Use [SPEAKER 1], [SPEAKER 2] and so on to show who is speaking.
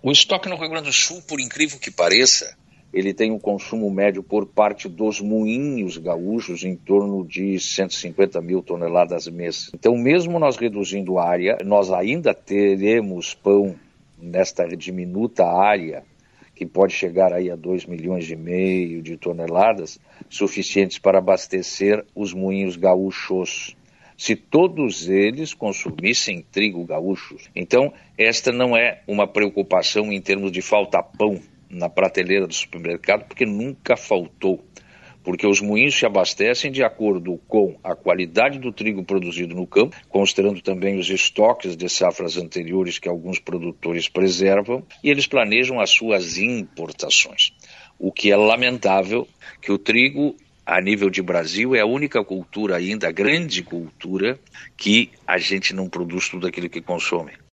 [SPEAKER 1] O estoque no Rio Grande do Sul, por incrível que pareça, ele tem um consumo médio por parte dos moinhos gaúchos em torno de 150 mil toneladas mês. Então, mesmo nós reduzindo a área, nós ainda teremos pão nesta diminuta área, que pode chegar aí a 2,5 milhões de toneladas, suficientes para abastecer os moinhos gaúchos, se todos eles consumissem trigo gaúcho. Então, esta não é uma preocupação em termos de falta pão na prateleira do supermercado, porque nunca faltou. Porque os moinhos se abastecem de acordo com a qualidade do trigo produzido no campo, considerando também os estoques de safras anteriores que alguns produtores preservam, e eles planejam as suas importações. O que é lamentável que o trigo, a nível de Brasil, é a única cultura ainda, a grande cultura, que a gente não produz tudo aquilo que consome.